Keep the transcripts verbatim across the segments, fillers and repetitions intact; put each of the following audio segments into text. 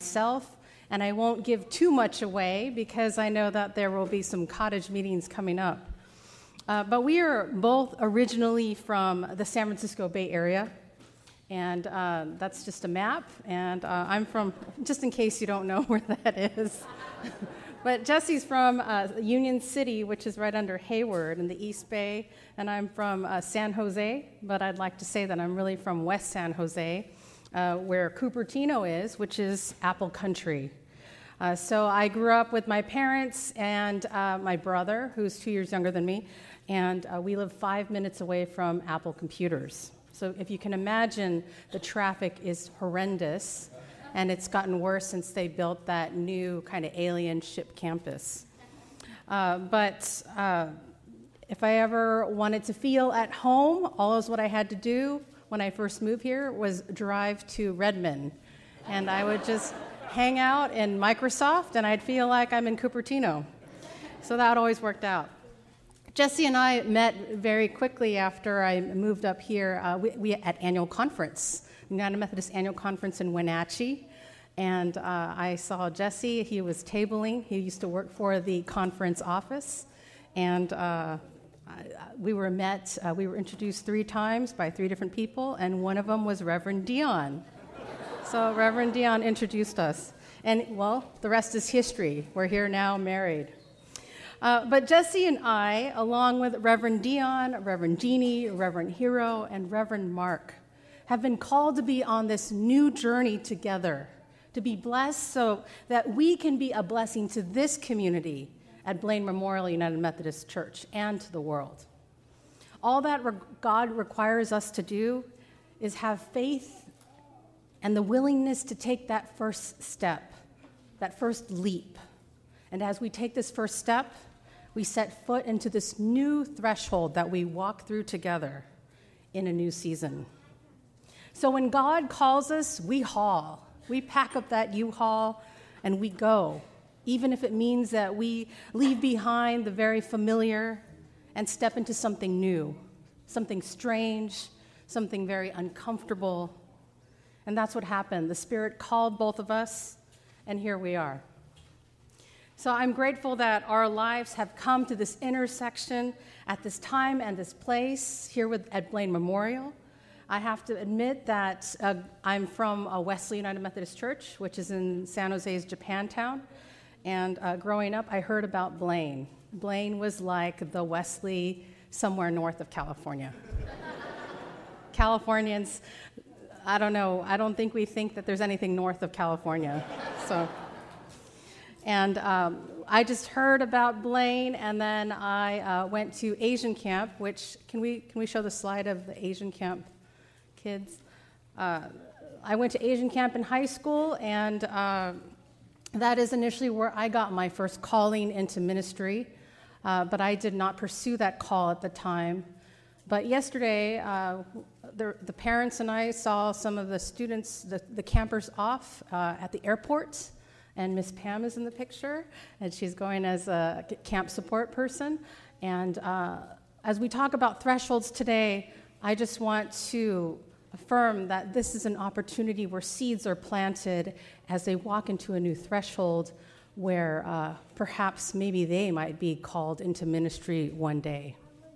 myself, and I won't give too much away because I know that there will be some cottage meetings coming up. Uh, but we are both originally from the San Francisco Bay Area, and uh, that's just a map, and uh, I'm from, just in case you don't know where that is, but Jesse's from uh, Union City, which is right under Hayward in the East Bay, and I'm from uh, San Jose, but I'd like to say that I'm really from West San Jose, uh, where Cupertino is, which is Apple Country. Uh, so I grew up with my parents and uh, my brother, who's two years younger than me, and uh, we live five minutes away from Apple Computers. So if you can imagine, the traffic is horrendous, and it's gotten worse since they built that new kind of alien ship campus. Uh, but uh, if I ever wanted to feel at home, all is what I had to do when I first moved here was drive to Redmond, and I would just hang out in Microsoft, and I'd feel like I'm in Cupertino. So that always worked out. Jesse and I met very quickly after I moved up here. Uh, we, we at annual conference, United Methodist Annual Conference in Wenatchee, and uh, I saw Jesse. He was tabling. He used to work for the conference office, and uh, I, we were met. Uh, we were introduced three times by three different people, and one of them was Reverend Dion. So Reverend Dion introduced us, and well, the rest is history. We're here now, married. Uh, but Jesse and I, along with Reverend Dion, Reverend Jeannie, Reverend Hero, and Reverend Mark, have been called to be on this new journey together, to be blessed so that we can be a blessing to this community at Blaine Memorial United Methodist Church and to the world. All that re- God requires us to do is have faith and the willingness to take that first step, that first leap. And as we take this first step, we set foot into this new threshold that we walk through together in a new season. So when God calls us, we haul. We pack up that U-Haul and we go, even if it means that we leave behind the very familiar and step into something new, something strange, something very uncomfortable. And that's what happened. The Spirit called both of us, and here we are. So I'm grateful that our lives have come to this intersection at this time and this place here with, at Blaine Memorial. I have to admit that uh, I'm from uh, Wesley United Methodist Church, which is in San Jose's Japantown. And uh, growing up, I heard about Blaine. Blaine was like the Wesley somewhere north of California. Californians, I don't know, I don't think we think that there's anything north of California. So. And um, I just heard about Blaine, and then I uh, went to Asian Camp, which, can we can we show the slide of the Asian Camp kids? Uh, I went to Asian Camp in high school, and uh, that is initially where I got my first calling into ministry, uh, but I did not pursue that call at the time. But yesterday, uh, the, the parents and I saw some of the students, the, the campers off uh, at the airport. And Miss Pam is in the picture, and she's going as a camp support person. And uh, as we talk about thresholds today, I just want to affirm that this is an opportunity where seeds are planted as they walk into a new threshold where uh, perhaps maybe they might be called into ministry one day.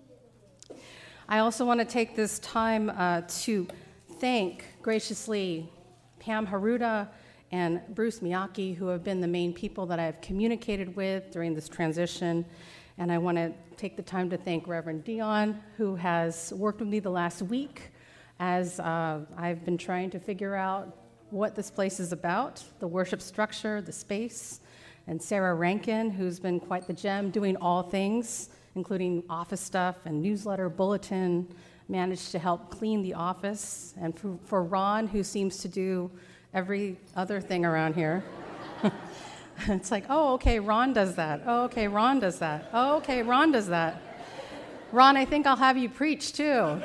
I also want to take this time uh, to thank graciously Pam Haruda and Bruce Miyake, who have been the main people that I've communicated with during this transition. And I want to take the time to thank Reverend Dion, who has worked with me the last week as uh, I've been trying to figure out what this place is about, the worship structure, the space, and Sarah Rankin, who's been quite the gem doing all things, including office stuff and newsletter, bulletin, managed to help clean the office. And for, for Ron, who seems to do every other thing around here. It's like, oh, okay, Ron does that. Oh, okay, Ron does that. Oh, okay, Ron does that. Ron, I think I'll have you preach too.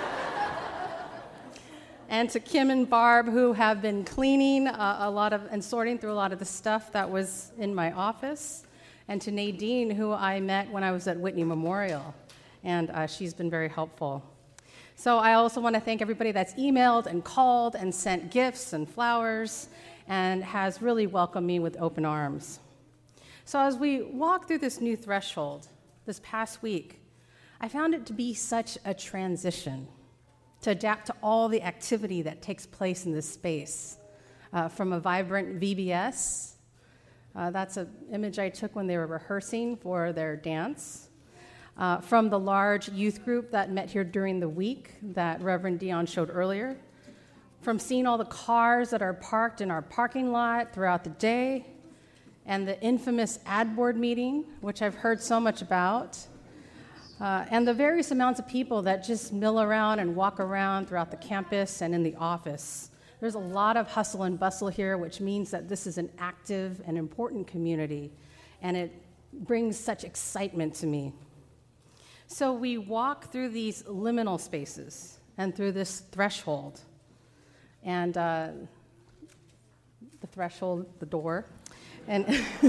And to Kim and Barb, who have been cleaning uh, a lot of and sorting through a lot of the stuff that was in my office. And to Nadine, who I met when I was at Whitney Memorial. And uh, she's been very helpful. So I also want to thank everybody that's emailed and called and sent gifts and flowers. and has really welcomed me with open arms. So as we walk through this new threshold this past week, I found it to be such a transition to adapt to all the activity that takes place in this space, uh, from a vibrant V B S. Uh, that's an image I took when they were rehearsing for their dance. Uh, from the large youth group that met here during the week that Reverend Dion showed earlier. From seeing all the cars that are parked in our parking lot throughout the day, and the infamous ad board meeting, which I've heard so much about, uh, and the various amounts of people that just mill around and walk around throughout the campus and in the office. There's a lot of hustle and bustle here, which means that this is an active and important community, and it brings such excitement to me. So we walk through these liminal spaces and through this threshold, and uh, the threshold, the door, and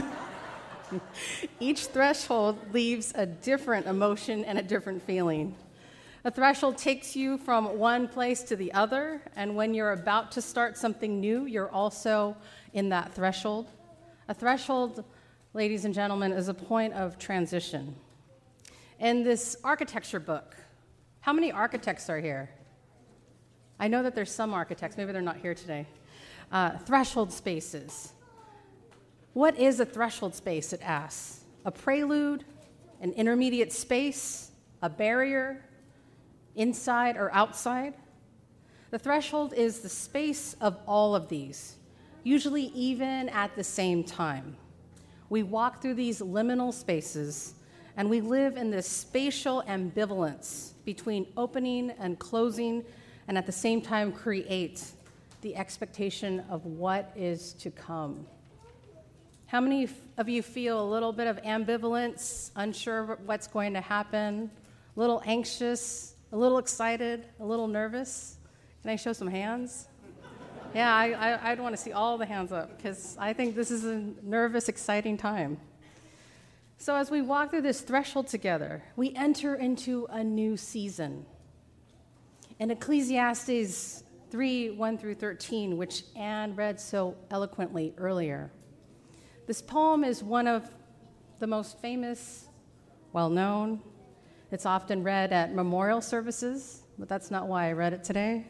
each threshold leaves a different emotion and a different feeling. A threshold takes you from one place to the other, and when you're about to start something new, you're also in that threshold. A threshold, ladies and gentlemen, is a point of transition. In this architecture book, how many architects are here? I know that there's some architects, maybe they're not here today. Uh, threshold spaces. What is a threshold space, it asks? A prelude, an intermediate space, a barrier, inside or outside? The threshold is the space of all of these, usually even at the same time. We walk through these liminal spaces, and we live in this spatial ambivalence between opening and closing, and at the same time create the expectation of what is to come. How many of you feel a little bit of ambivalence, unsure of what's going to happen, a little anxious, a little excited, a little nervous? Can I show some hands? Yeah, I, I, I'd want to see all the hands up, because I think this is a nervous, exciting time. So as we walk through this threshold together, we enter into a new season. In Ecclesiastes three, one through thirteen, which Anne read so eloquently earlier, this poem is one of the most famous, well-known. It's often read at memorial services, but that's not why I read it today.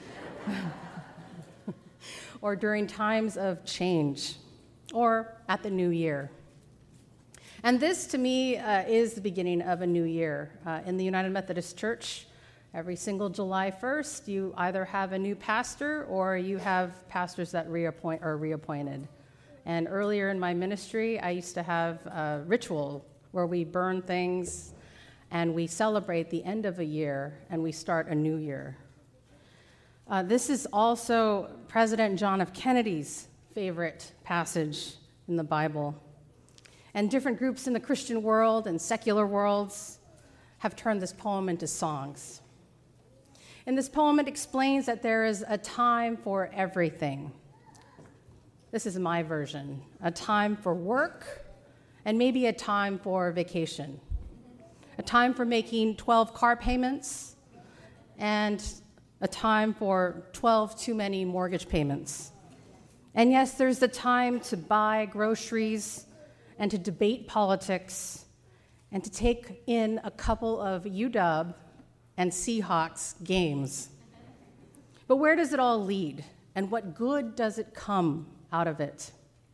Or during times of change, or at the new year. And this, to me, uh, is the beginning of a new year. Uh, in the United Methodist Church, every single July first, you either have a new pastor or you have pastors that reappoint are reappointed. And earlier in my ministry, I used to have a ritual where we burn things and we celebrate the end of a year and we start a new year. Uh, this is also President John F. Kennedy's favorite passage in the Bible. And different groups in the Christian world and secular worlds have turned this poem into songs. In this poem, it explains that there is a time for everything. This is my version. A time for work, and maybe a time for vacation. A time for making twelve car payments, and a time for twelve too many mortgage payments. And yes, there's the time to buy groceries and to debate politics and to take in a couple of U W and Seahawks games. But where does it all lead, and what good does it come out of it?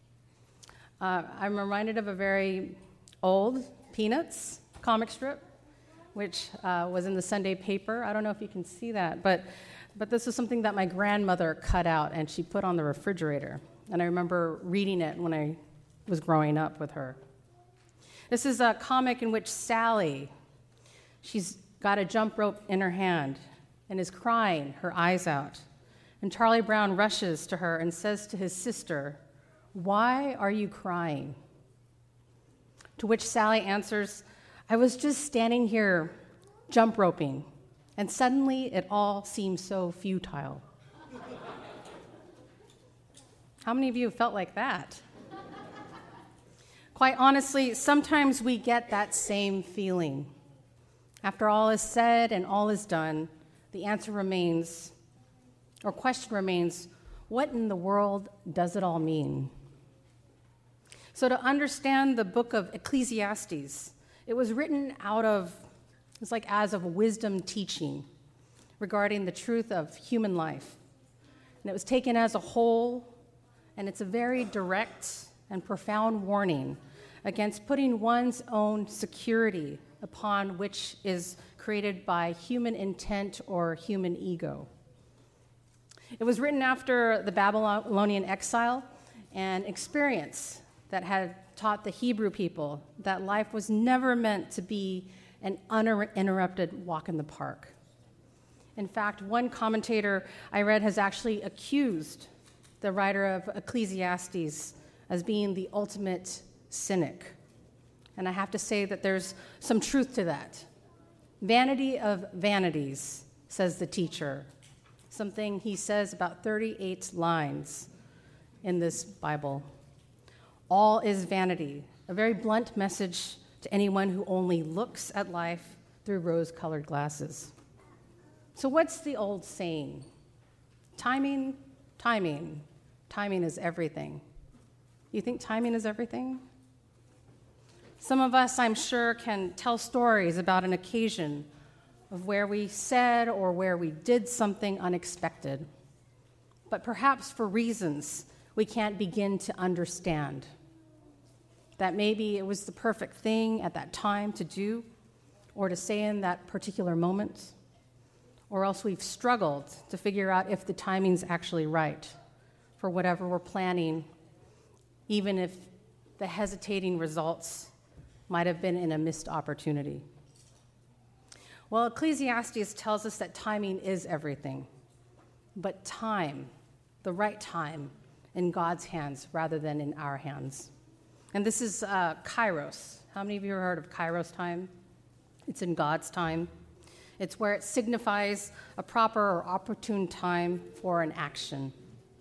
Uh, I'm reminded of a very old Peanuts comic strip, which uh, was in the Sunday paper. I don't know if you can see that, but, but this was something that my grandmother cut out and she put on the refrigerator. And I remember reading it when I was growing up with her. This is a comic in which Sally, she's got a jump rope in her hand and is crying her eyes out. And Charlie Brown rushes to her and says to his sister, "Why are you crying?" To which Sally answers, "I was just standing here jump roping, and suddenly it all seemed so futile." How many of you have felt like that? Quite honestly, sometimes we get that same feeling. After all is said and all is done, the answer remains, or question remains, what in the world does it all mean? So to understand the book of Ecclesiastes, it was written out of, it's like as of wisdom teaching regarding the truth of human life. And it was taken as a whole, and it's a very direct and profound warning against putting one's own security upon which is created by human intent or human ego. It was written after the Babylonian exile and experience that had taught the Hebrew people that life was never meant to be an uninterrupted walk in the park. In fact, one commentator I read has actually accused the writer of Ecclesiastes as being the ultimate cynic. And I have to say that there's some truth to that. Vanity of vanities, says the teacher. Something he says about thirty-eight lines in this Bible. All is vanity, a very blunt message to anyone who only looks at life through rose-colored glasses. So what's the old saying? Timing, timing, timing is everything. You think timing is everything? Some of us, I'm sure, can tell stories about an occasion of where we said or where we did something unexpected, but perhaps for reasons we can't begin to understand. That maybe it was the perfect thing at that time to do or to say in that particular moment, or else we've struggled to figure out if the timing's actually right for whatever we're planning, even if the hesitating results might have been in a missed opportunity. Well, Ecclesiastes tells us that timing is everything, but time, the right time, in God's hands rather than in our hands. And this is uh, Kairos. How many of you have heard of Kairos time? It's in God's time. It's where it signifies a proper or opportune time for an action.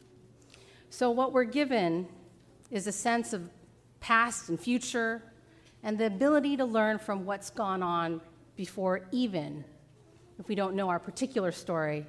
So what we're given is a sense of past and future and the ability to learn from what's gone on before, even if we don't know our particular story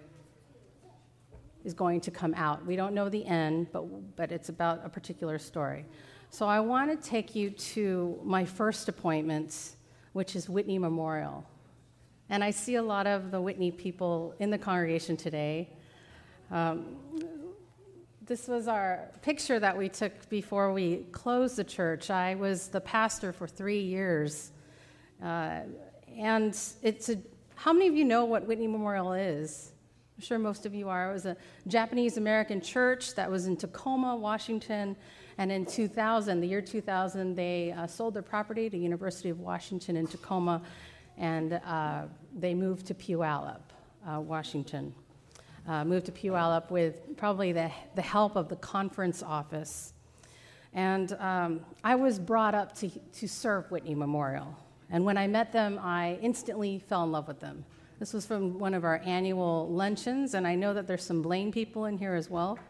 is going to come out. We don't know the end, but, but it's about a particular story. So I want to take you to my first appointment, which is Whitney Memorial. And I see a lot of the Whitney people in the congregation today. Um, this was our picture that we took before we closed the church. I was the pastor for three years. Uh, and it's a, how many of you know what Whitney Memorial is? I'm sure most of you are. It was a Japanese-American church that was in Tacoma, Washington. And in two thousand, the year two thousand, they uh, sold their property to University of Washington in Tacoma, and uh, they moved to Puyallup, uh, Washington. Uh, moved to Puyallup with probably the, the help of the conference office. And um, I was brought up to, to serve Whitney Memorial. And when I met them, I instantly fell in love with them. This was from one of our annual luncheons, and I know that there's some Blaine people in here as well.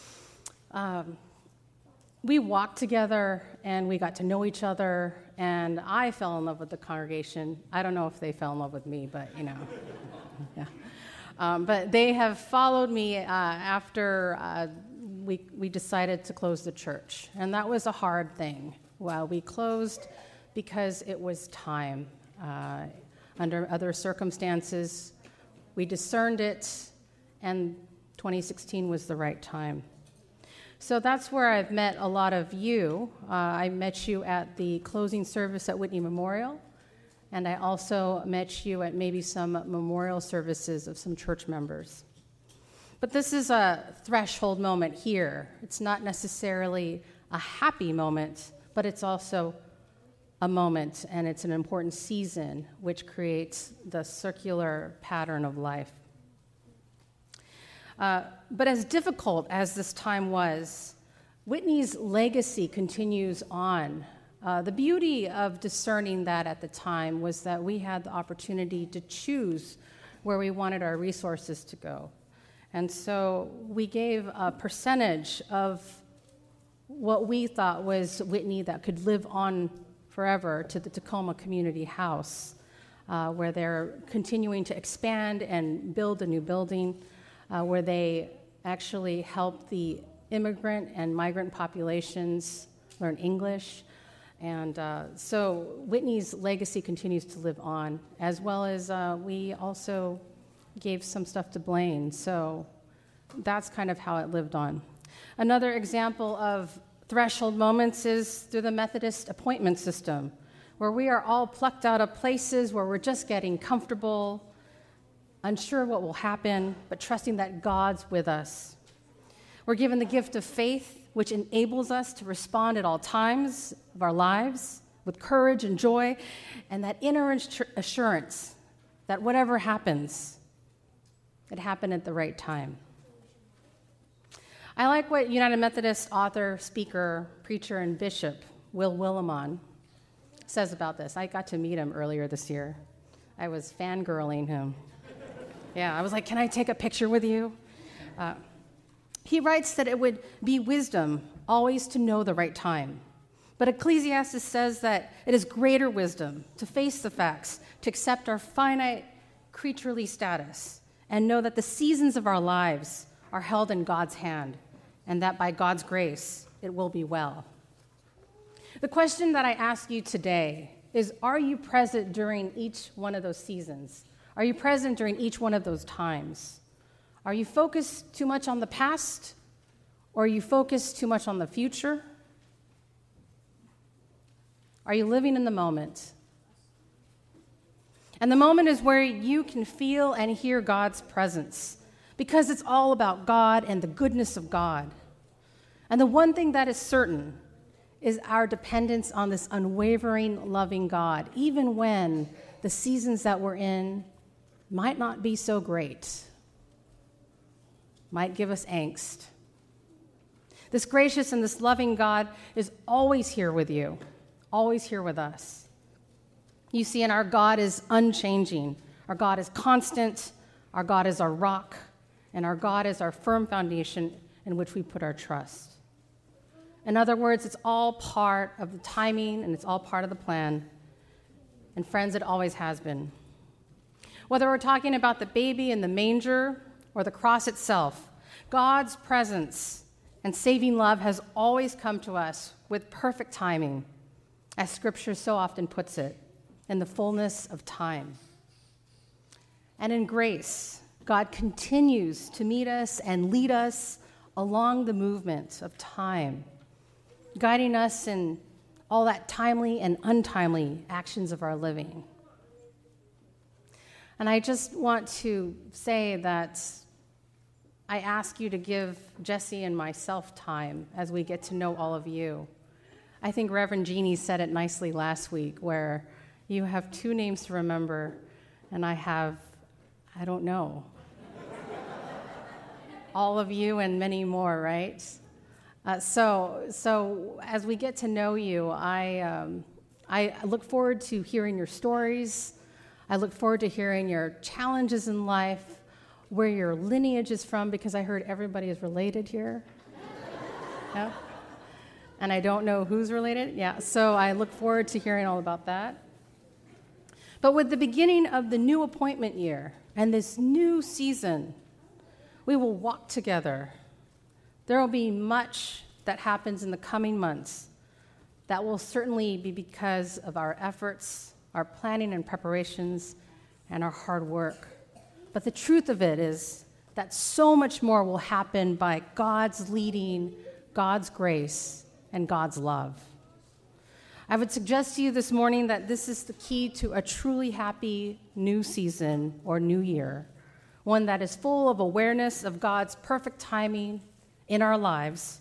Um, We walked together, and we got to know each other, and I fell in love with the congregation. I don't know if they fell in love with me, but, you know, yeah. Um, but they have followed me uh, after uh, we, we decided to close the church, and that was a hard thing. Well, we closed because it was time. Uh, under other circumstances, we discerned it, and twenty sixteen was the right time. So that's where I've met a lot of you. Uh, I met you at the closing service at Whitney Memorial, and I also met you at maybe some memorial services of some church members. But this is a threshold moment here. It's not necessarily a happy moment, but it's also a moment, and it's an important season which creates the circular pattern of life. Uh, but as difficult as this time was, Whitney's legacy continues on. Uh, the beauty of discerning that at the time was that we had the opportunity to choose where we wanted our resources to go. And so we gave a percentage of what we thought was Whitney that could live on forever to the Tacoma Community House, uh, where they're continuing to expand and build a new building. Uh, where they actually help the immigrant and migrant populations learn English. And uh, so Whitney's legacy continues to live on, as well as uh, we also gave some stuff to Blaine. So that's kind of how it lived on. Another example of threshold moments is through the Methodist appointment system, where we are all plucked out of places where we're just getting comfortable, unsure what will happen, but trusting that God's with us. We're given the gift of faith, which enables us to respond at all times of our lives with courage and joy, and that inner assurance that whatever happens, it happened at the right time. I like what United Methodist author, speaker, preacher, and bishop Will Willimon says about this. I got to meet him earlier this year. I was fangirling him. Yeah, I was like, can I take a picture with you? Uh, he writes that it would be wisdom always to know the right time. But Ecclesiastes says that it is greater wisdom to face the facts, to accept our finite creaturely status, and know that the seasons of our lives are held in God's hand, and that by God's grace, it will be well. The question that I ask you today is, are you present during each one of those seasons? Are you present during each one of those times? Are you focused too much on the past, or are you focused too much on the future? Are you living in the moment? And the moment is where you can feel and hear God's presence, because it's all about God and the goodness of God. And the one thing that is certain is our dependence on this unwavering, loving God, even when the seasons that we're in might not be so great, might give us angst. This gracious and this loving God is always here with you, always here with us. You see, and our God is unchanging. Our God is constant. Our God is our rock. And our God is our firm foundation in which we put our trust. In other words, it's all part of the timing and it's all part of the plan. And friends, it always has been. Whether we're talking about the baby in the manger or the cross itself, God's presence and saving love has always come to us with perfect timing, as Scripture so often puts it, in the fullness of time. And in grace, God continues to meet us and lead us along the movement of time, guiding us in all that timely and untimely actions of our living. And I just want to say that I ask you to give Jesse and myself time as we get to know all of you. I think Reverend Jeannie said it nicely last week, where you have two names to remember, and I have, I don't know, all of you and many more, right? Uh, so, so as we get to know you, I, um, I look forward to hearing your stories. I look forward to hearing your challenges in life, where your lineage is from, because I heard everybody is related here. Yeah? And I don't know who's related. Yeah, so I look forward to hearing all about that. But with the beginning of the new appointment year and this new season, we will walk together. There will be much that happens in the coming months that will certainly be because of our efforts, our planning and preparations, and our hard work. But the truth of it is that so much more will happen by God's leading, God's grace, and God's love. I would suggest to you this morning that this is the key to a truly happy new season or new year, one that is full of awareness of God's perfect timing in our lives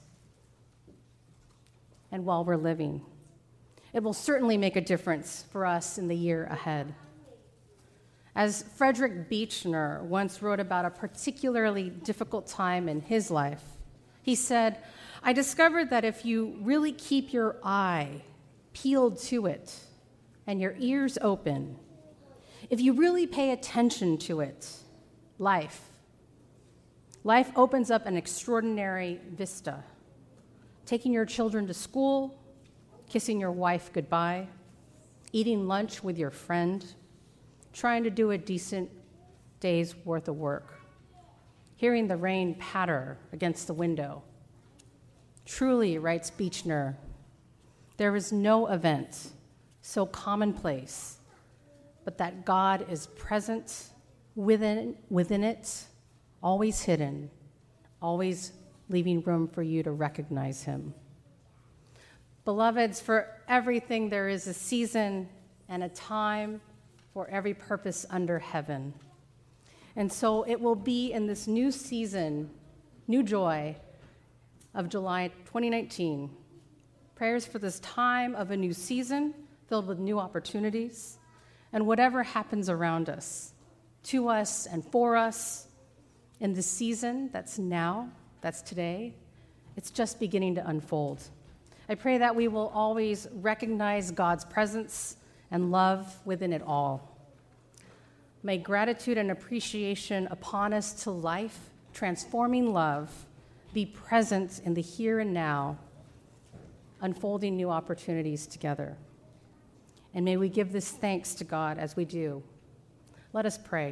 and while we're living. It will certainly make a difference for us in the year ahead. As Frederick Buechner once wrote about a particularly difficult time in his life, he said, "I discovered that if you really keep your eye peeled to it and your ears open, if you really pay attention to it, life, life opens up an extraordinary vista. Taking your children to school, kissing your wife goodbye, eating lunch with your friend, trying to do a decent day's worth of work. hearing the rain patter against the window. Truly, writes Beechner, there is no event so commonplace, but that God is present within, within it, always hidden, always leaving room for you to recognize him. Beloveds, for everything there is a season and a time for every purpose under heaven. And so it will be in this new season, new joy of July twenty nineteen, prayers for this time of a new season filled with new opportunities, and whatever happens around us, to us and for us in this season that's now, that's today, it's just beginning to unfold. I pray that we will always recognize God's presence and love within it all. May gratitude and appreciation upon us to life, transforming love, be present in the here and now, unfolding new opportunities together. And may we give this thanks to God as we do. Let us pray.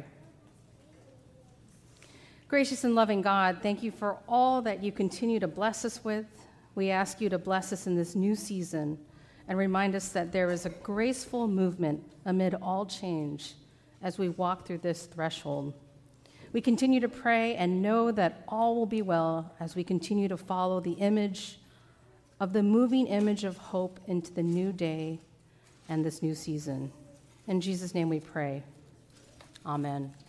Gracious and loving God, thank you for all that you continue to bless us with. We ask you to bless us in this new season and remind us that there is a graceful movement amid all change as we walk through this threshold. We continue to pray and know that all will be well as we continue to follow the image of the moving image of hope into the new day and this new season. In Jesus' name we pray. Amen.